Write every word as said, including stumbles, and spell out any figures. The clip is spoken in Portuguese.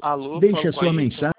Alô, Deixe falo a com sua Ayrton. mensagem.